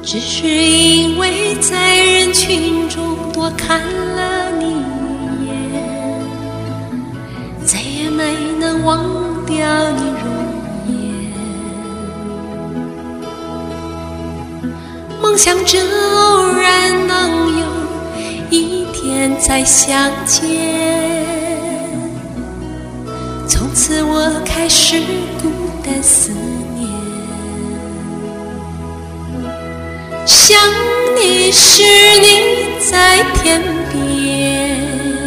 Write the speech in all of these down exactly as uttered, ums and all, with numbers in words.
只是因为在人群中多看了你一眼，再也没能忘掉你容颜。梦想着偶然能有一天再相见，从此我开始孤单思念。想你时你在天边，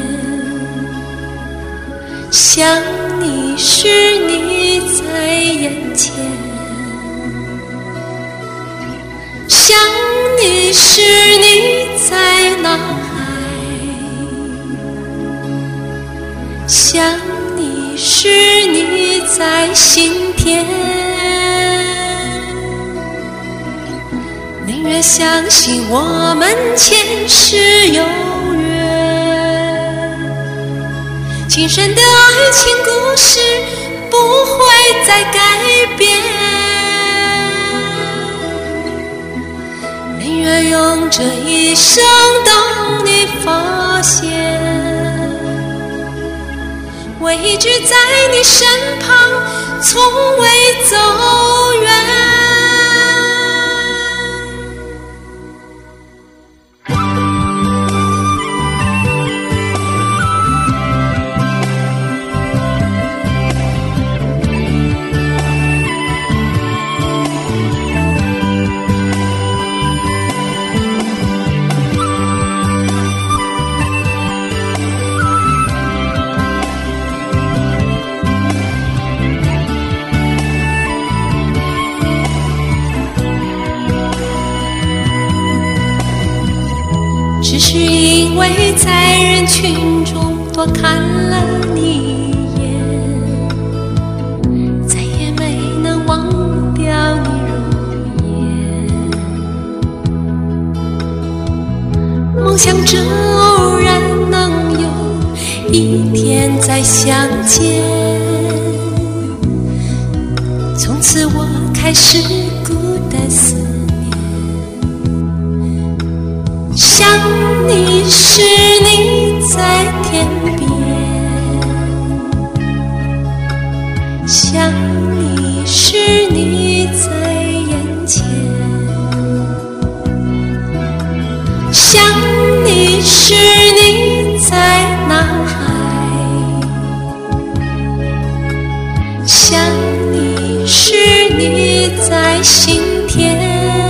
想你时你在眼前，想你时你在脑海，想你时你在心田。宁愿相信我们前世有缘，今生的爱情故事不会再改变。宁愿用这一生等你发现，我一直在你身旁，从未走远。只是因为在人群中多看了你一眼，再也没能忘掉你容颜。梦想着偶然能有一天再相见，从此我开始孤单思念。想你时你在天边，想你时你在眼前，想你时你在脑海，想你时你在心田。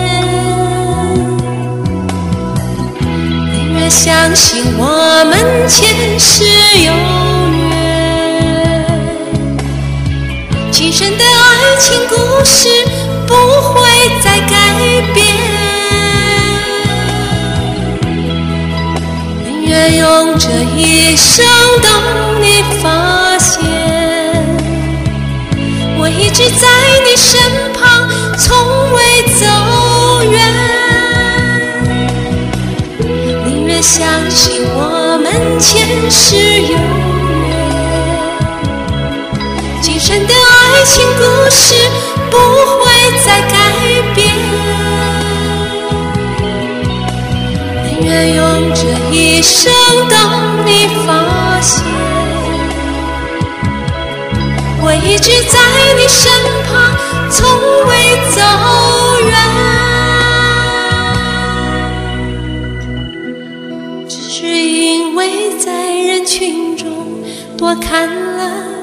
相信我们前世有缘，今生的爱情故事不会再改变。宁愿用这一生等你发现，我一直在你身旁，从未走远。相信我们前世有缘，今生的爱情故事不会再改变。宁愿用这一生等你发现，我一直在你身旁，从未走远。只因为在人群中多看了